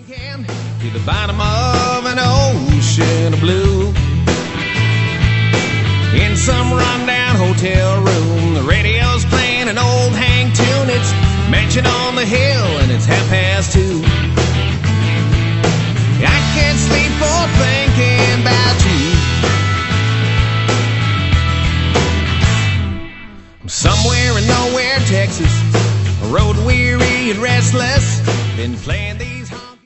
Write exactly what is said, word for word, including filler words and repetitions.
To the bottom of an ocean of blue. In some rundown hotel room, the radio's playing an old Hank tune. It's Mansion on the Hill and it's half past two. I can't sleep for thinking about you. I'm somewhere in nowhere, Texas, road weary and restless, been playing these